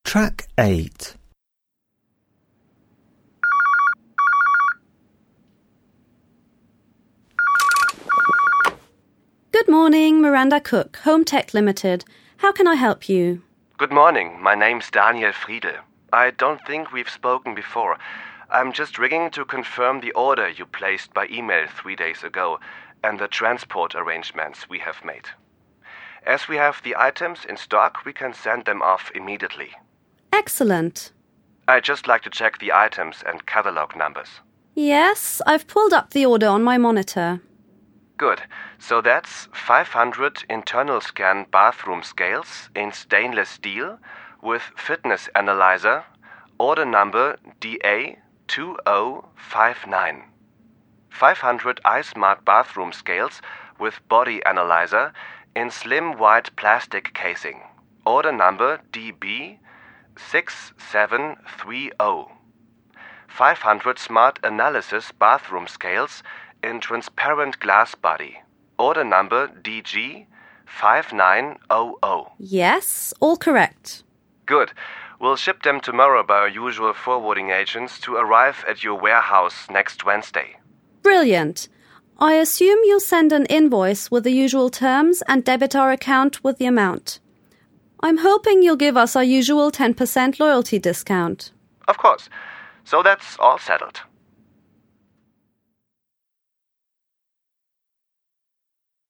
Track 8. Good morning, Miranda Cook, Home Tech Limited. How can I help you? Good morning. My name's Daniel Friedel. I don't think we've spoken before. I'm just ringing to confirm the order you placed by email 3 days ago and the transport arrangements we have made. As we have the items in stock, we can send them off immediately. Excellent. I'd just like to check the items and catalog numbers. Yes, I've pulled up the order on my monitor. Good. So that's 500 internal scan bathroom scales in stainless steel with fitness analyzer, order number DA2059. 500 iSmart bathroom scales with body analyzer in slim white plastic casing, order number DB6730. 500 smart analysis bathroom scales in transparent glass body, order number DG5900. Yes, all correct. Good. We'll ship them tomorrow by our usual forwarding agents to arrive at your warehouse next Wednesday. Brilliant. I assume you'll send an invoice with the usual terms and debit our account with the amount. I'm hoping you'll give us our usual 10% loyalty discount. Of course. So that's all settled.